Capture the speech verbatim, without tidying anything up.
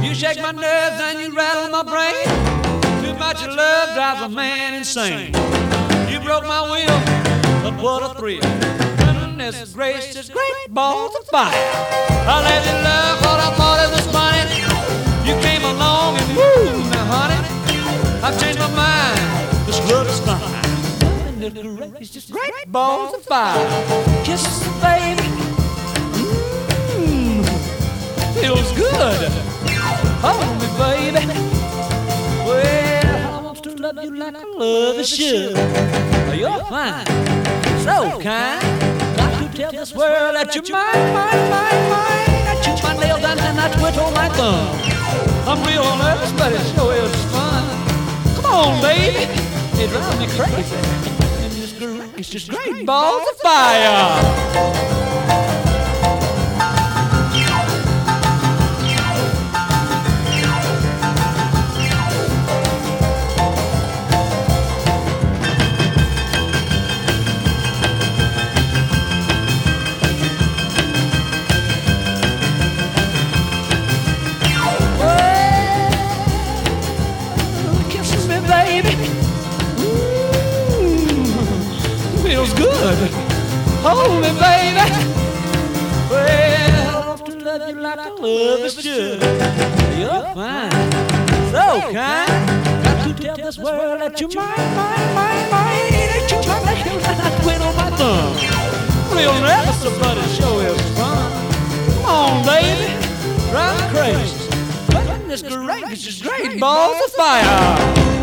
You shake my nerves and you rattle my brain. Too much of love drives a man insane. You broke my will, but what a thrill. Goodness gracious, great balls of fire. I let you love what I thought it was funny. You came along and woo, now honey, I've changed my mind. This love is fine. Goodness gracious, great balls of fire. Kisses, baby. Mmm, feels good. Hold me, baby. Well, I want to love you like I love a should. You're fine, so kind. Got to tell this world that you're mine, mine, mine, mine. I chew my nails down and I twiddle my thumb. I'm real nervous, but it sure is fun. Come on, baby, it drives me crazy. And this groove is just great balls of fire. Feels good. Hold me, baby. Well, I want to love you like I love a should. You're fine, so kind. Got to tell this world that you're mine, mine, mine, mine. That you my nails and I quit on my thumb. Real nervous, but it sure is fun. Come on, baby, drive me crazy. Goodness gracious, great balls of fire.